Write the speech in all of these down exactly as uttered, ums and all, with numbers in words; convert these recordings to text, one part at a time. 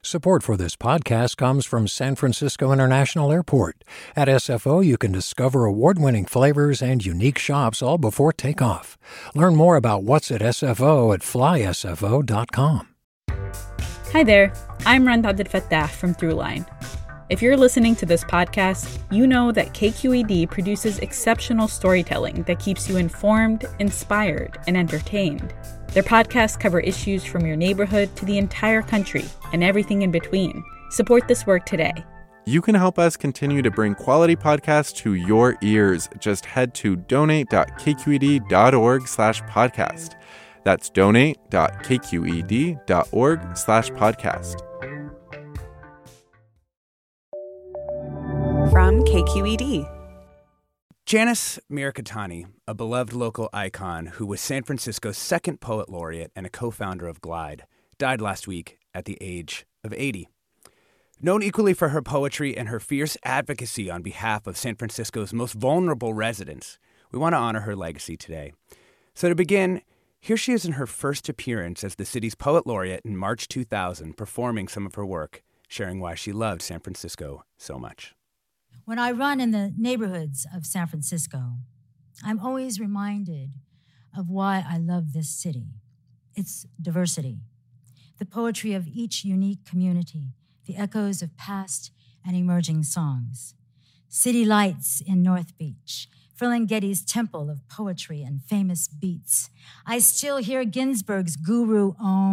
Support for this podcast comes from San Francisco International Airport. At S F O, you can discover award-winning flavors and unique shops all before takeoff. Learn more about what's at S F O at fly S F O dot com. Hi there, I'm Rand Abdel Fattah from Throughline. If you're listening to this podcast, you know that K Q E D produces exceptional storytelling that keeps you informed, inspired, and entertained. Their podcasts cover issues from your neighborhood to the entire country and everything in between. Support this work today. You can help us continue to bring quality podcasts to your ears. Just head to donate.kqed.org slash podcast. That's donate.kqed.org slash podcast. From K Q E D. Janice Mirikitani, a beloved local icon who was San Francisco's second poet laureate and a co-founder of Glide, died last week at the age of eighty. Known equally for her poetry and her fierce advocacy on behalf of San Francisco's most vulnerable residents, we want to honor her legacy today. So to begin, here she is in her first appearance as the city's poet laureate in March two thousand, performing some of her work, sharing why she loved San Francisco so much. When I run in the neighborhoods of San Francisco, I'm always reminded of why I love this city. Its diversity, the poetry of each unique community, the echoes of past and emerging songs. City lights in North Beach, Ferlinghetti's temple of poetry and famous beats. I still hear Ginsberg's Guru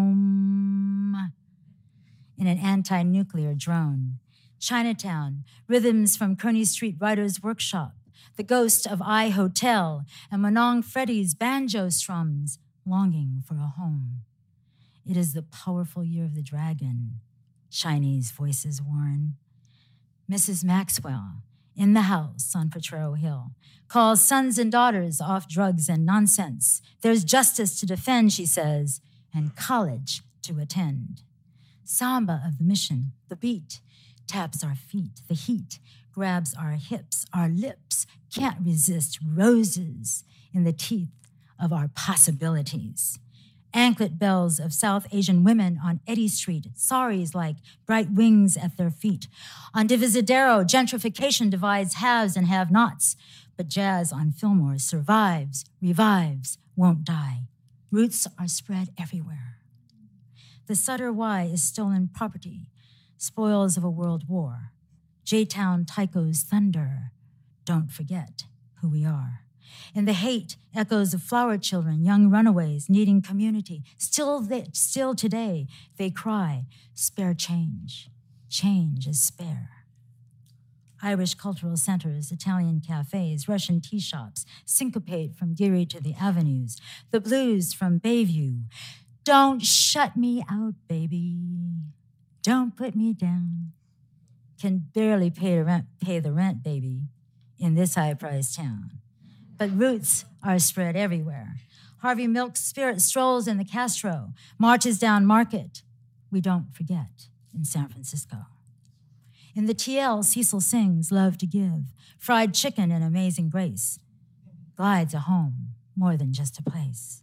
Om in an anti-nuclear drone. Chinatown, rhythms from Kearny Street Writers' Workshop, the ghost of I Hotel, and Manong Freddy's banjo strums, longing for a home. It is the powerful year of the dragon, Chinese voices warn. Missus Maxwell, in the house on Potrero Hill, calls sons and daughters off drugs and nonsense. There's justice to defend, she says, and college to attend. Samba of the mission, the beat, taps our feet, the heat grabs our hips, our lips can't resist roses in the teeth of our possibilities. Anklet bells of South Asian women on Eddy Street, saris like bright wings at their feet. On Divisadero, gentrification divides haves and have-nots, but jazz on Fillmore survives, revives, won't die. Roots are spread everywhere. The Sutter Y is stolen property, spoils of a world war. J-Town Tycho's thunder. Don't forget who we are. In the hate, echoes of flower children, young runaways needing community. Still, they, still today, they cry, spare change. Change is spare. Irish cultural centers, Italian cafes, Russian tea shops, syncopate from Geary to the avenues. The blues from Bayview. Don't shut me out, baby. Don't put me down. Can barely pay the rent, pay the rent, baby, in this high-priced town. But roots are spread everywhere. Harvey Milk's spirit strolls in the Castro, marches down Market. We don't forget in San Francisco. In the T L, Cecil sings Love to Give, fried chicken and amazing grace. Glide's a home, more than just a place.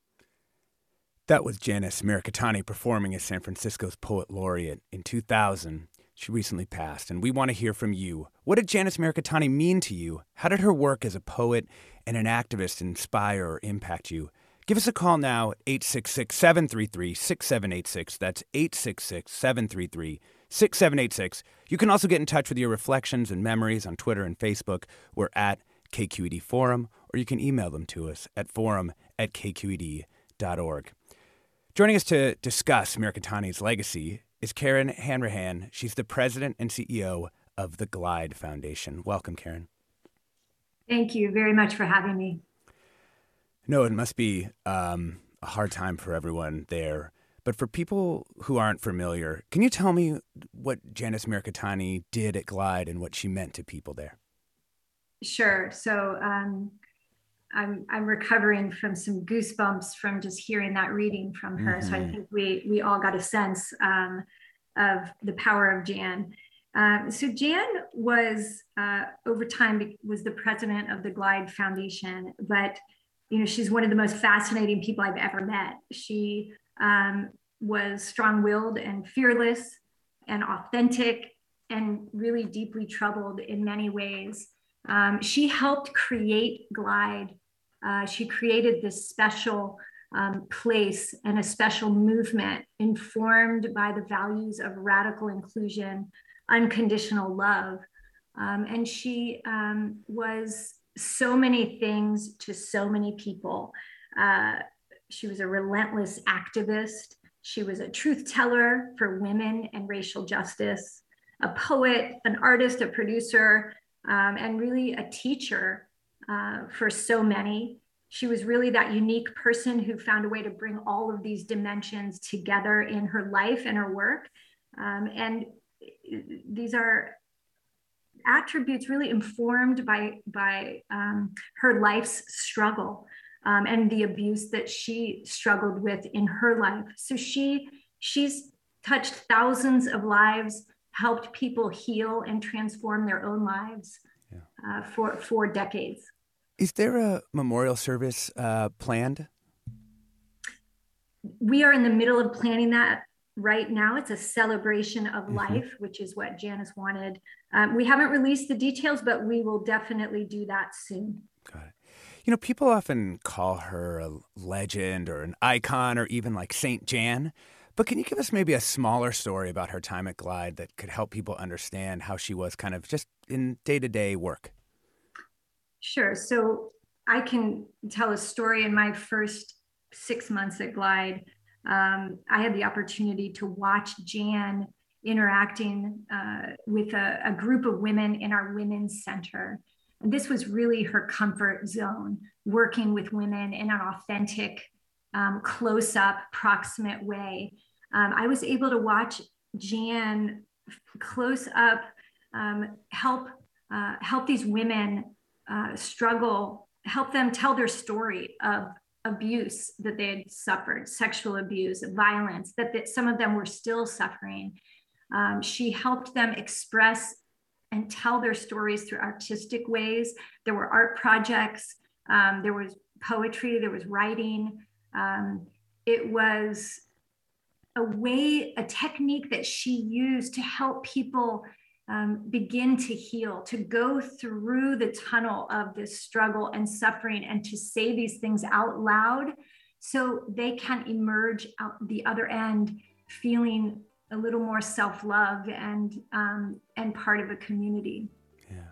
That was Janice Mirikitani performing as San Francisco's poet laureate in two thousand. She recently passed, and we want to hear from you. What did Janice Mirikitani mean to you? How did her work as a poet and an activist inspire or impact you? Give us a call now at eight six six, seven three three, six seven eight six. That's eight six six, seven three three, six seven eight six. You can also get in touch with your reflections and memories on Twitter and Facebook. We're at K Q E D Forum, or you can email them to us at forum at k q e d dot org. Joining us to discuss Mirikitani's legacy is Karen Hanrahan. She's the president and C E O of the Glide Foundation. Welcome, Karen. Thank you very much for having me. No, it must be um, a hard time for everyone there. But for people who aren't familiar, can you tell me what Janice Mirikitani did at Glide and what she meant to people there? Sure. So um, I'm I'm recovering from some goosebumps from just hearing that reading from her. Mm-hmm. So I think we we all got a sense um, of the power of Jan. Um, so Jan was uh, over time was the president of the Glide Foundation, but you know she's one of the most fascinating people I've ever met. She um, was strong-willed and fearless. and authentic and really deeply troubled in many ways. Um, she helped create Glide. Uh, she created this special um, place and a special movement informed by the values of radical inclusion, unconditional love. Um, and she um, was so many things to so many people. Uh, she was a relentless activist. She was a truth teller for women and racial justice, a poet, an artist, a producer, um, and really a teacher uh, for so many. She was really that unique person who found a way to bring all of these dimensions together in her life and her work. Um, and these are attributes really informed by, by um, her life's struggle um, and the abuse that she struggled with in her life. So she, she's touched thousands of lives, helped people heal and transform their own lives yeah. uh, for, for decades. Is there a memorial service uh, planned? We are in the middle of planning that right now. It's a celebration of mm-hmm. life, which is what Janice wanted. Um, we haven't released the details, but we will definitely do that soon. Got it. You know, people often call her a legend or an icon or even like Saint Jan. But can you give us maybe a smaller story about her time at Glide that could help people understand how she was kind of just in day-to-day work? Sure. So I can tell a story. In my first six months at Glide, um, I had the opportunity to watch Jan interacting uh, with a, a group of women in our women's center. And this was really her comfort zone, working with women in an authentic, um, close-up, proximate way. Um, I was able to watch Jan close up, um, help, uh, help these women Uh, struggle, help them tell their story of abuse that they had suffered, sexual abuse, violence, that, that some of them were still suffering. Um, she helped them express and tell their stories through artistic ways. There were art projects, um, there was poetry, there was writing. Um, it was a way, a technique that she used to help people Um, begin to heal, to go through the tunnel of this struggle and suffering and to say these things out loud so they can emerge out the other end feeling a little more self-love and um, and part of a community. Yeah.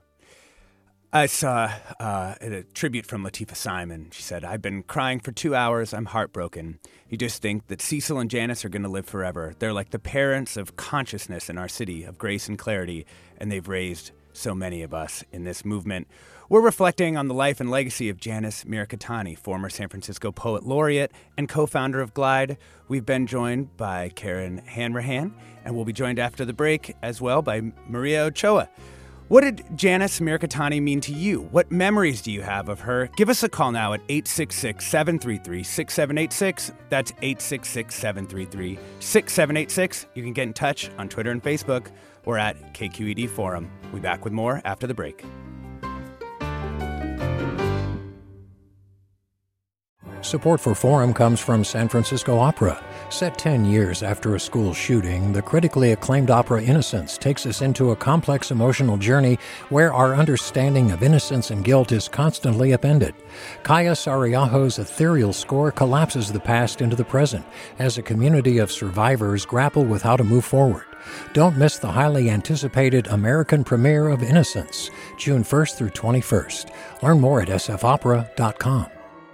I saw uh, a tribute from Latifah Simon. She said, "I've been crying for two hours. I'm heartbroken. You just think that Cecil and Janice are going to live forever. They're like the parents of consciousness in our city, of grace and clarity, and they've raised so many of us in this movement." We're reflecting on the life and legacy of Janice Mirikitani, former San Francisco Poet Laureate and co-founder of Glide. We've been joined by Karen Hanrahan, and we'll be joined after the break as well by Maria Ochoa. What did Janice Mirikitani mean to you? What memories do you have of her? Give us a call now at eight six six, seven three three, six seven eight six. That's eight six six, seven three three, six seven eight six. You can get in touch on Twitter and Facebook or at K Q E D Forum. We'll be back with more after the break. Support for Forum comes from San Francisco Opera. Set ten years after a school shooting, the critically acclaimed opera Innocence takes us into a complex emotional journey where our understanding of innocence and guilt is constantly upended. Kaya Sariaho's ethereal score collapses the past into the present as a community of survivors grapple with how to move forward. Don't miss the highly anticipated American premiere of Innocence, June first through twenty-first. Learn more at s f opera dot com.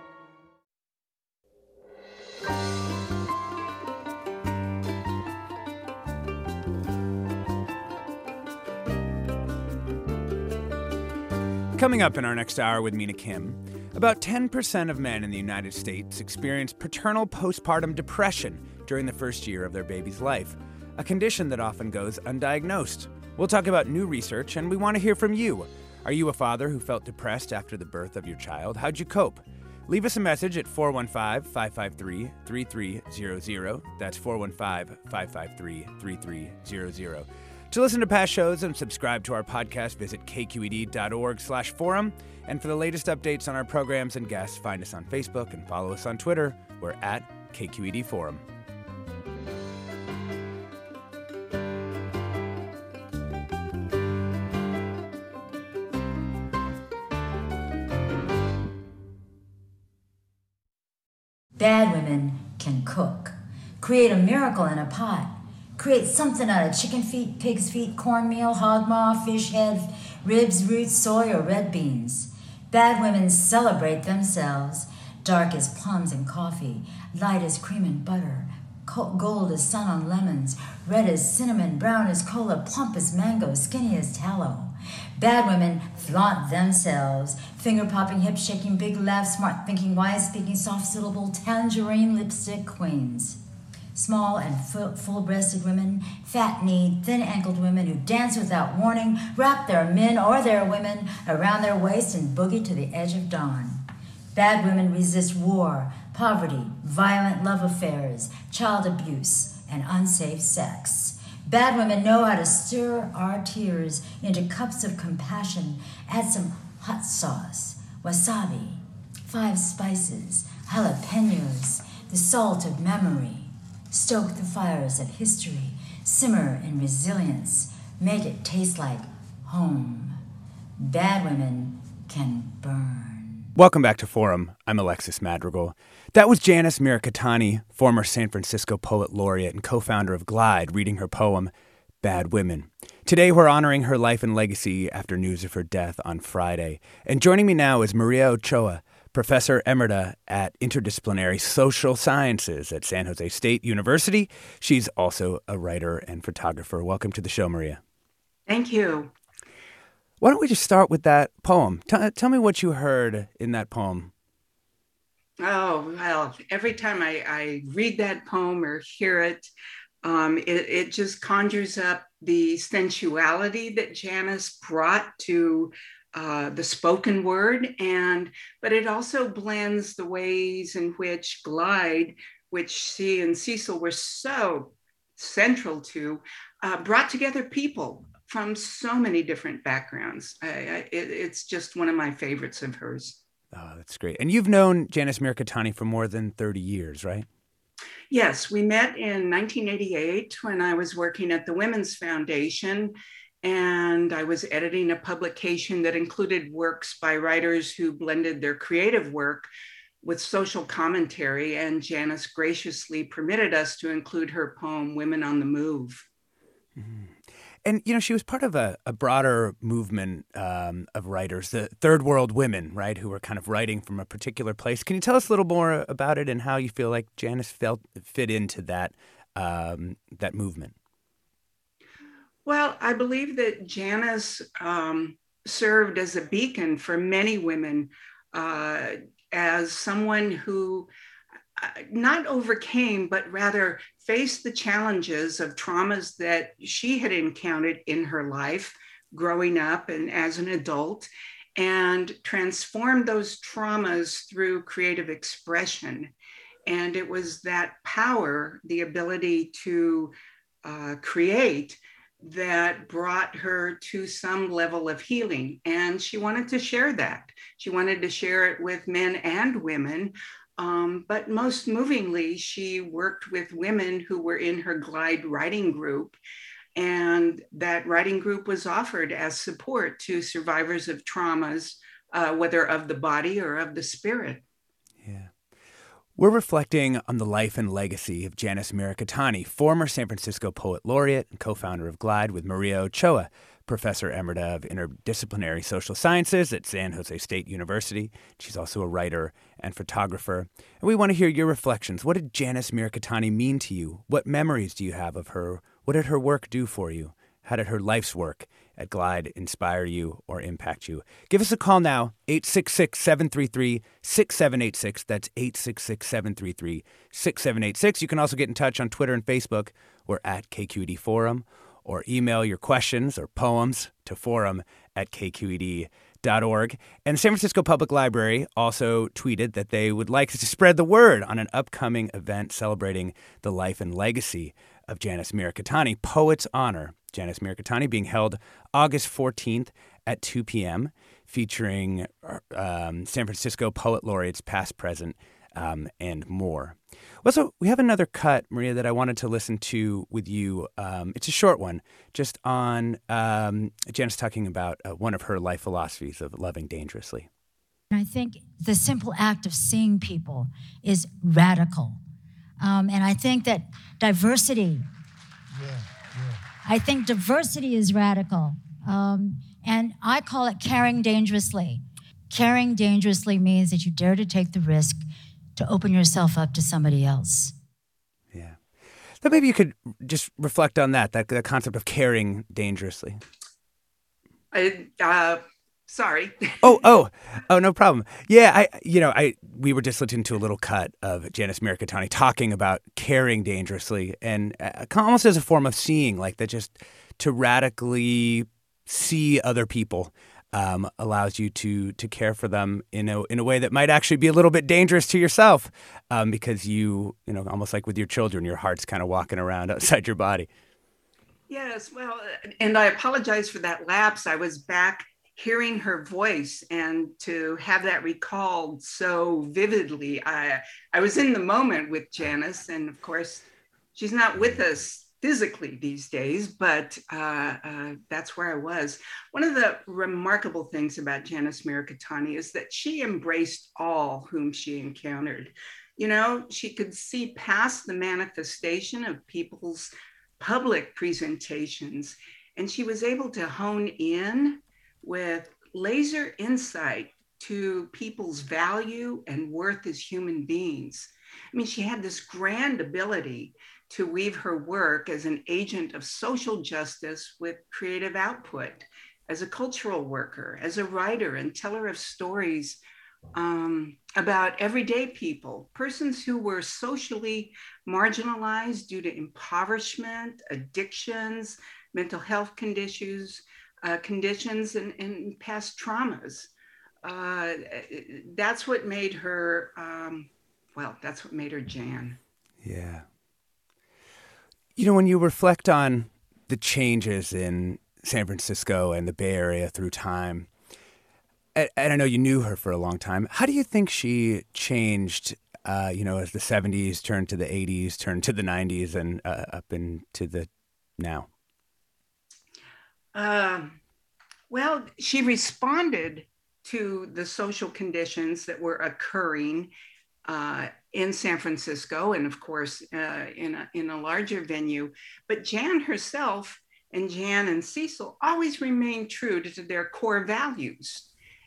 Coming up in our next hour with Mina Kim, about ten percent of men in the United States experience paternal postpartum depression during the first year of their baby's life, a condition that often goes undiagnosed. We'll talk about new research, and we want to hear from you. Are you a father who felt depressed after the birth of your child? How'd you cope? Leave us a message at four one five, five five three, three three zero zero. That's four one five, five five three, three three zero zero. To listen to past shows and subscribe to our podcast, visit k q e d dot org slash forum. And for the latest updates on our programs and guests, find us on Facebook and follow us on Twitter. We're at K Q E D Forum. Bad women can cook, create a miracle in a pot, create something out of chicken feet, pig's feet, cornmeal, hog maw, fish head, ribs, roots, soy, or red beans. Bad women celebrate themselves. Dark as plums and coffee, light as cream and butter, gold as sun on lemons, red as cinnamon, brown as cola, plump as mango, skinny as tallow. Bad women flaunt themselves, finger-popping, hip-shaking, big laugh, smart-thinking, wise-speaking, soft-syllable, tangerine lipstick queens. Small and full-breasted women, fat-kneed, thin-ankled women who dance without warning, wrap their men or their women around their waist and boogie to the edge of dawn. Bad women resist war, poverty, violent love affairs, child abuse, and unsafe sex. Bad women know how to stir our tears into cups of compassion, add some hot sauce, wasabi, five spices, jalapenos, the salt of memory. Stoke the fires of history, simmer in resilience, make it taste like home. Bad women can burn. Welcome back to Forum. I'm Alexis Madrigal. That was Janice Mirikitani, former San Francisco Poet Laureate and co-founder of Glide, reading her poem, Bad Women. Today we're honoring her life and legacy after news of her death on Friday. And joining me now is Maria Ochoa, Professor Emerita at Interdisciplinary Social Sciences at San Jose State University. She's also a writer and photographer. Welcome to the show, Maria. Thank you. Why don't we just start with that poem? T- tell me what you heard in that poem. Oh, well, every time I, I read that poem or hear it, um, it, it just conjures up the sensuality that Janice brought to uh, the spoken word, and but it also blends the ways in which Glide, which she and Cecil were so central to, uh, brought together people from so many different backgrounds. I, I, it, it's just one of my favorites of hers. Oh, that's great. And you've known Janice Mirikitani for more than thirty years, right? Yes, we met in nineteen eighty-eight when I was working at the Women's Foundation, and I was editing a publication that included works by writers who blended their creative work with social commentary, and Janice graciously permitted us to include her poem, Women on the Move. Mm-hmm. And, you know, she was part of a, a broader movement um, of writers, the Third World Women, right, who were kind of writing from a particular place. Can you tell us a little more about it and how you feel like Janice felt fit into that um, that movement? Well, I believe that Janice um, served as a beacon for many women, uh, as someone who not overcame, but rather faced the challenges of traumas that she had encountered in her life growing up and as an adult, and transformed those traumas through creative expression. And it was that power, the ability to uh, create, that brought her to some level of healing. And she wanted to share that. She wanted to share it with men and women. Um, but most movingly, she worked with women who were in her Glide writing group. And that writing group was offered as support to survivors of traumas, uh, whether of the body or of the spirit. Yeah. We're reflecting on the life and legacy of Janice Mirikitani, former San Francisco Poet Laureate and co-founder of Glide, with Maria Ochoa, Professor Emerita of Interdisciplinary Social Sciences at San Jose State University. She's also a writer and photographer. And we want to hear your reflections. What did Janice Mirikitani mean to you? What memories do you have of her? What did her work do for you? How did her life's work at Glide inspire you or impact you? Give us a call now, eight six six, seven three three, six seven eight six. That's eight six six, seven three three, six seven eight six. You can also get in touch on Twitter and Facebook. We're at K Q E D Forum. Or email your questions or poems to forum at k q e d dot org. And the San Francisco Public Library also tweeted that they would like to spread the word on an upcoming event celebrating the life and legacy of Janice Mirikitani, Poet's Honor. Janice Mirikitani being held August fourteenth at two p.m., featuring um, San Francisco Poet Laureates past, present, um, and more. Well, so we have another cut, Maria, that I wanted to listen to with you. Um, it's a short one, just on um, Janice talking about uh, one of her life philosophies of loving dangerously. I think the simple act of seeing people is radical. Um, and I think that diversity, yeah, yeah. I think diversity is radical. Um, and I call it caring dangerously. Caring dangerously means that you dare to take the risk to open yourself up to somebody else. Yeah. So maybe you could just reflect on that, that the concept of caring dangerously. I, uh, sorry. oh, oh, oh, no problem. Yeah, I, you know, I we were just listening to a little cut of Janice Mirikitani talking about caring dangerously, and uh, almost as a form of seeing, like that, just to radically see other people um, allows you to to care for them in a in a way that might actually be a little bit dangerous to yourself, um, because you, you know, almost like with your children, your heart's kind of walking around outside your body. Yes, well, and I apologize for that lapse. I was back hearing her voice, and to have that recalled so vividly. I I was in the moment with Janice, and of course, she's not with us physically these days, but uh, uh, that's where I was. One of the remarkable things about Janice Mirikitani is that she embraced all whom she encountered. You know, she could see past the manifestation of people's public presentations, and she was able to hone in with laser insight to people's value and worth as human beings. I mean, she had this grand ability to weave her work as an agent of social justice with creative output, as a cultural worker, as a writer and teller of stories um, about everyday people, persons who were socially marginalized due to impoverishment, addictions, mental health conditions, uh, conditions and, and past traumas. Uh, that's what made her, um, well, that's what made her Jan. Yeah. You know, when you reflect on the changes in San Francisco and the Bay Area through time, and, and I know you knew her for a long time, how do you think she changed, uh, you know, as the seventies turned to the eighties, turned to the nineties, and uh, up into the now? Um, well, she responded to the social conditions that were occurring uh, in San Francisco, and of course, uh, in, a, in a larger venue. But Jan herself and Jan and Cecil always remained true to their core values,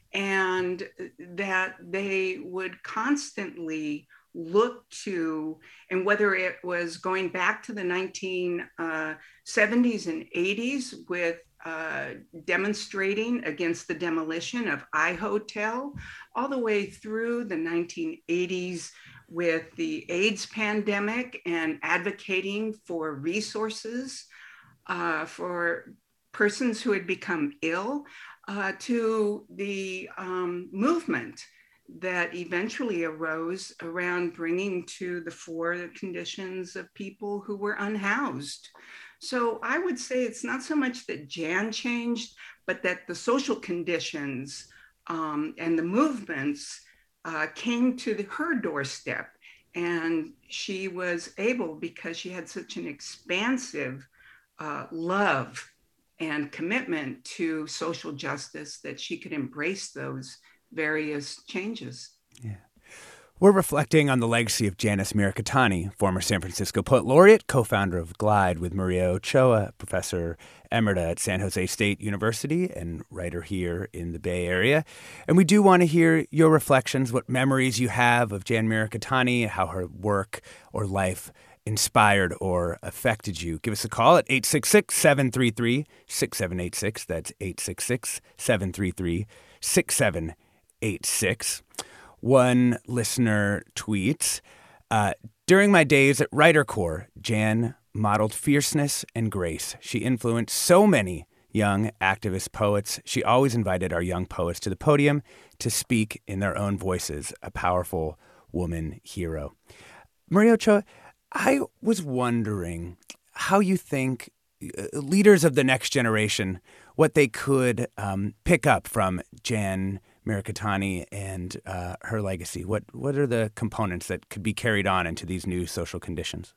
and that they would constantly look to, and whether it was going back to the nineteen seventies and eighties with uh, demonstrating against the demolition of I Hotel, all the way through the nineteen eighties with the AIDS pandemic and advocating for resources uh, for persons who had become ill, uh, to the um, movement that eventually arose around bringing to the fore the conditions of people who were unhoused. So I would say it's not so much that Jan changed, but that the social conditions um, and the movements uh, came to the, her doorstep. And she was able, because she had such an expansive uh, love and commitment to social justice, that she could embrace those various changes. Yeah. We're reflecting on the legacy of Janice Mirikitani, former San Francisco Poet Laureate, co-founder of Glide with Maria Ochoa, professor emerita at San Jose State University and writer here in the Bay Area. And we do want to hear your reflections, what memories you have of Jan Mirikitani, how her work or life inspired or affected you. Give us a call at eight six six, seven three three, six seven eight six. That's eight six six, seven three three, six seven eight six. One listener tweets, uh, during my days at Writer Corps, Jan modeled fierceness and grace. She influenced so many young activist poets. She always invited our young poets to the podium to speak in their own voices, a powerful woman hero. Maria Ochoa, I was wondering how you think leaders of the next generation, what they could um, pick up from Jan Mirikitani and uh, her legacy. What what are the components that could be carried on into these new social conditions?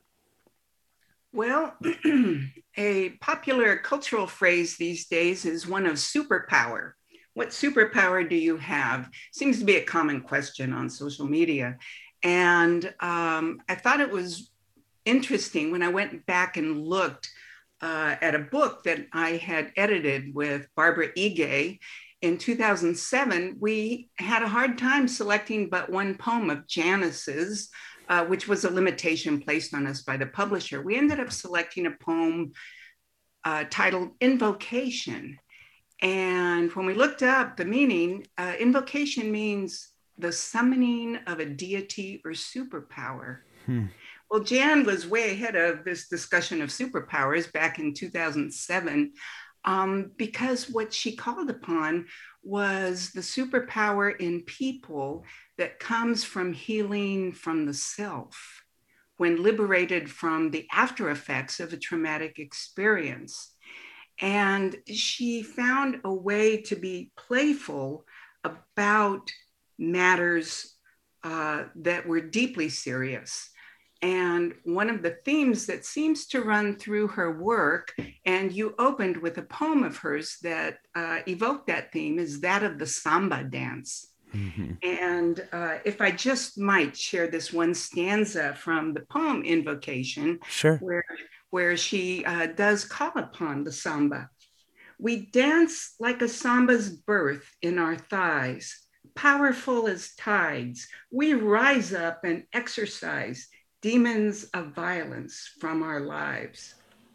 Well, a popular cultural phrase these days is one of superpower. what superpower do you have? Seems to be a common question on social media. And um, I thought it was interesting when I went back and looked uh, at a book that I had edited with Barbara Ige. In two thousand seven, we had a hard time selecting but one poem of Janice's, uh, which was a limitation placed on us by the publisher. We ended up selecting a poem uh, titled Invocation. And when we looked up the meaning, uh, invocation means the summoning of a deity or superpower. Hmm. Well, Jan was way ahead of this discussion of superpowers back in two thousand seven. Um, because what she called upon was the superpower in people that comes from healing from the self when liberated from the after effects of a traumatic experience. And she found a way to be playful about matters uh, that were deeply serious. And one of the themes that seems to run through her work, and you opened with a poem of hers that uh, evoked that theme, is that of the samba dance. Mm-hmm. And uh, if I just might share this one stanza from the poem Invocation, sure. where, where she uh, does call upon the samba. We dance like a samba's birth in our thighs, powerful as tides. We rise up and exercise demons of violence from our lives.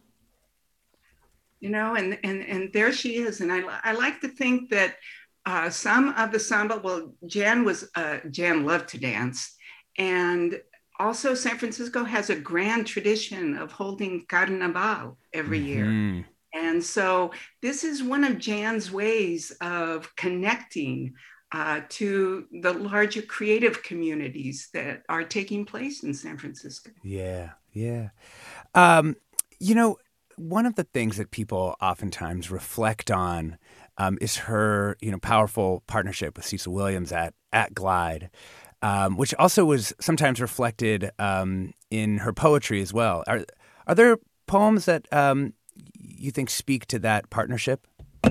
You know, and, and, and there she is. And I, I like to think that uh, some of the samba, well, Jan was, uh, Jan loved to dance. And also San Francisco has a grand tradition of holding Carnaval every mm-hmm. year. And so this is one of Jan's ways of connecting Uh, to the larger creative communities that are taking place in San Francisco. Yeah, yeah. Um, you know, one of the things that people oftentimes reflect on um, is her, you know, powerful partnership with Cecil Williams at at Glide, um, which also was sometimes reflected um, in her poetry as well. Are are there poems that um, you think speak to that partnership?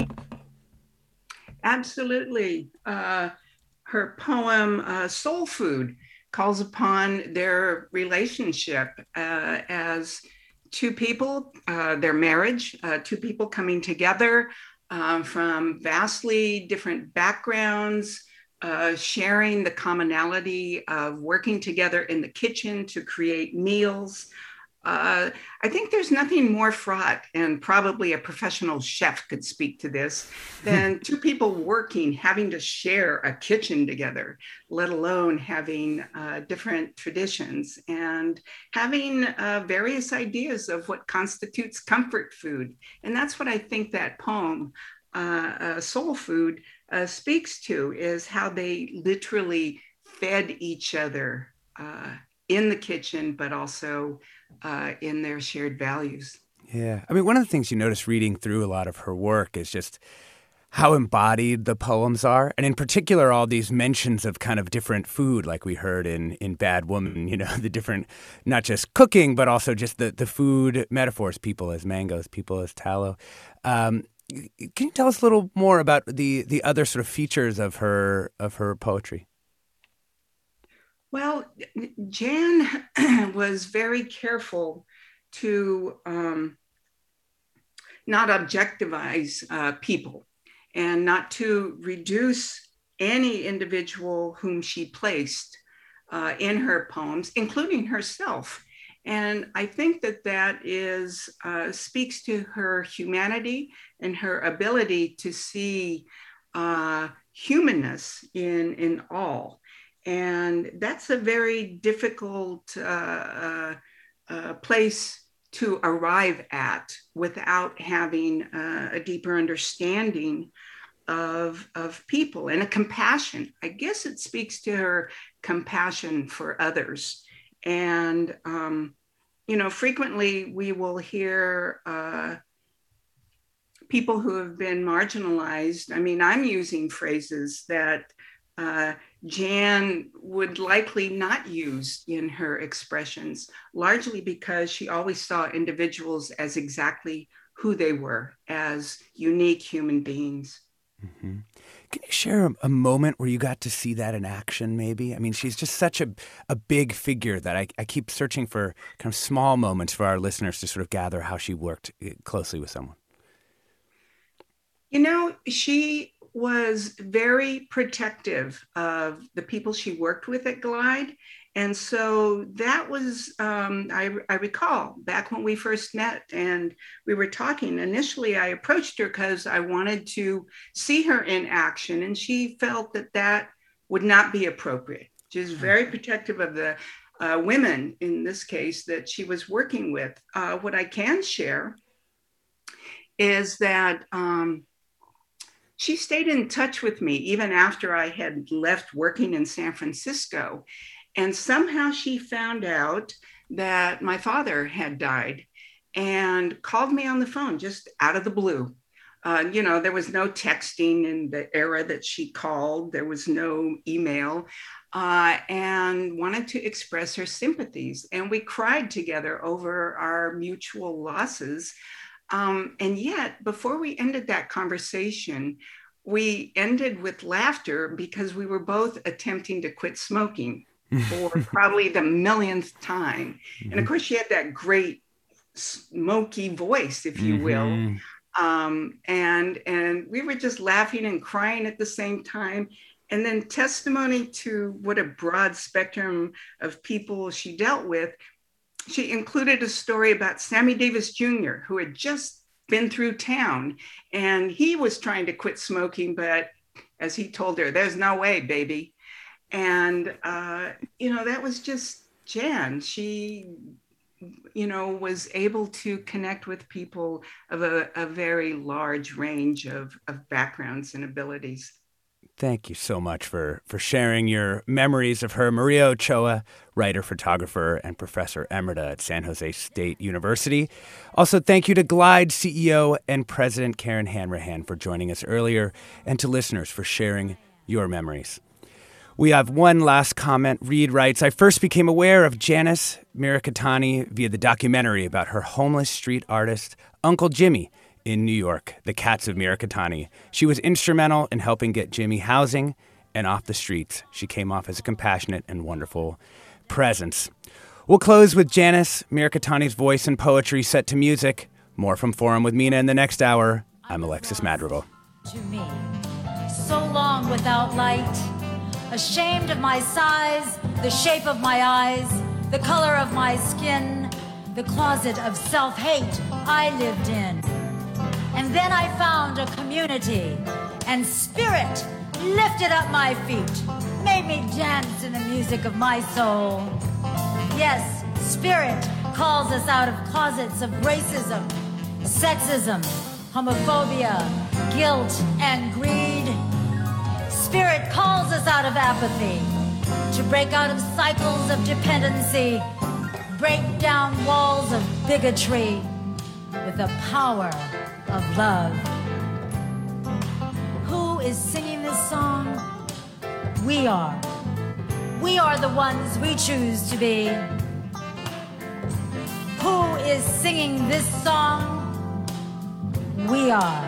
Absolutely. Uh, her poem, uh, Soul Food, calls upon their relationship uh, as two people, uh, their marriage, uh, two people coming together uh, from vastly different backgrounds, uh, sharing the commonality of working together in the kitchen to create meals. Uh, I think there's nothing more fraught, and probably a professional chef could speak to this, than two people working, having to share a kitchen together, let alone having uh, different traditions and having uh, various ideas of what constitutes comfort food. And that's what I think that poem, uh, uh, Soul Food, uh, speaks to, is how they literally fed each other uh, in the kitchen, but also Uh, in their shared values. Yeah. I mean, one of the things you notice reading through a lot of her work is just how embodied the poems are. And in particular, all these mentions of kind of different food, like we heard in, in Bad Woman, you know, the different, not just cooking, but also just the, the food metaphors, people as mangoes, people as tallow. Um, can you tell us a little more about the, the other sort of features of her, of her poetry? Well, Jan was very careful to um, not objectivize uh, people and not to reduce any individual whom she placed uh, in her poems, including herself. And I think that that is uh, speaks to her humanity and her ability to see uh, humanness in, in all. And that's a very difficult uh, uh, uh, place to arrive at without having uh, a deeper understanding of, of people and a compassion. I guess it speaks to her compassion for others. And, um, you know, frequently we will hear uh, people who have been marginalized. I mean, I'm using phrases that uh, Jan would likely not use in her expressions, largely because she always saw individuals as exactly who they were, as unique human beings. Mm-hmm. Can you share a, a moment where you got to see that in action, maybe? I mean, she's just such a, a big figure that I, I keep searching for kind of small moments for our listeners to sort of gather how she worked closely with someone. You know, she was very protective of the people she worked with at Glide. And so that was, um, I, I recall back when we first met and we were talking, initially I approached her because I wanted to see her in action, and she felt that that would not be appropriate. She was very protective of the uh, women, in this case, that she was working with. Uh, what I can share is that um, she stayed in touch with me even after I had left working in San Francisco. And somehow she found out that my father had died and called me on the phone just out of the blue. Uh, you know, there was no texting in the era that she called. There was no email, uh, and wanted to express her sympathies. And we cried together over our mutual losses. Um, and yet, before we ended that conversation, we ended with laughter because we were both attempting to quit smoking for probably the millionth time. And of course, she had that great smoky voice, if you will. Mm-hmm. Um, and, and we were just laughing and crying at the same time. And then testimony to what a broad spectrum of people she dealt with. She included a story about Sammy Davis Junior, who had just been through town, and he was trying to quit smoking, but as he told her, there's no way, baby. And, uh, you know, that was just Jan. She, you know, was able to connect with people of a, a very large range of, of backgrounds and abilities. Thank you so much for, for sharing your memories of her. Maria Ochoa, writer, photographer, and professor emerita at San Jose State University. Also, thank you to Glide C E O and President Karen Hanrahan for joining us earlier, and to listeners for sharing your memories. We have one last comment. Reed writes, I first became aware of Janice Mirikitani via the documentary about her homeless street artist, Uncle Jimmy, in New York, The Cats of Mirikitani. She was instrumental in helping get Jimmy housing and off the streets. She came off as a compassionate and wonderful presence. We'll close with Janice Mirikitani's voice and poetry set to music. More from Forum with Mina in the next hour. I'm Alexis Madrigal. To me, so long without light, ashamed of my size, the shape of my eyes, the color of my skin, the closet of self-hate I lived in. And then I found a community, and spirit lifted up my feet, made me dance in the music of my soul. Yes, spirit calls us out of closets of racism, sexism, homophobia, guilt, and greed. Spirit calls us out of apathy, to break out of cycles of dependency, break down walls of bigotry with the power of love. Who is singing this song? We are. We are the ones we choose to be. Who is singing this song? We are.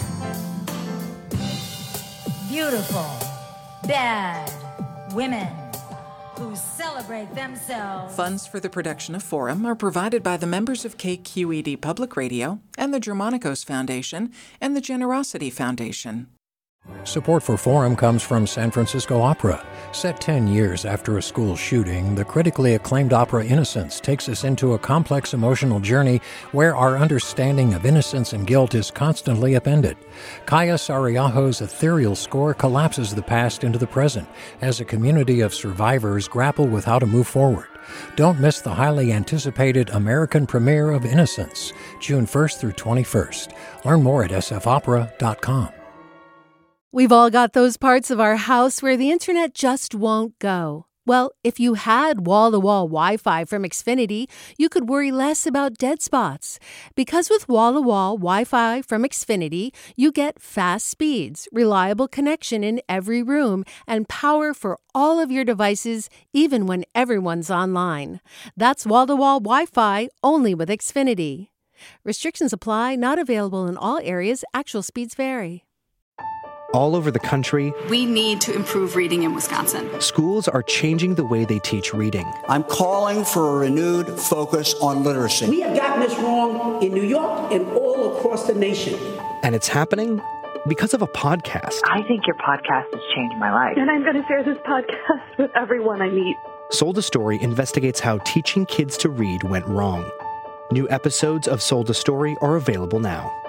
Beautiful, bad women who celebrate themselves. Funds for the production of Forum are provided by the members of K Q E D Public Radio and the Germanicos Foundation and the Generosity Foundation. Support for Forum comes from San Francisco Opera. Set ten years after a school shooting, the critically acclaimed opera Innocence takes us into a complex emotional journey where our understanding of innocence and guilt is constantly upended. Kaya Sariaho's ethereal score collapses the past into the present as a community of survivors grapple with how to move forward. Don't miss the highly anticipated American premiere of Innocence, June first through twenty-first. Learn more at s f opera dot com. We've all got those parts of our house where the internet just won't go. Well, if you had wall-to-wall Wi-Fi from Xfinity, you could worry less about dead spots. Because with wall-to-wall Wi-Fi from Xfinity, you get fast speeds, reliable connection in every room, and power for all of your devices, even when everyone's online. That's wall-to-wall Wi-Fi only with Xfinity. Restrictions apply, not available in all areas. Actual speeds vary. all over the country. We need to improve reading in Wisconsin. Schools are changing the way they teach reading. I'm calling for a renewed focus on literacy. We have gotten this wrong in New York and all across the nation. And it's happening because of a podcast. I think your podcast has changed my life. And I'm going to share this podcast with everyone I meet. Sold a Story investigates how teaching kids to read went wrong. New episodes of Sold a Story are available now.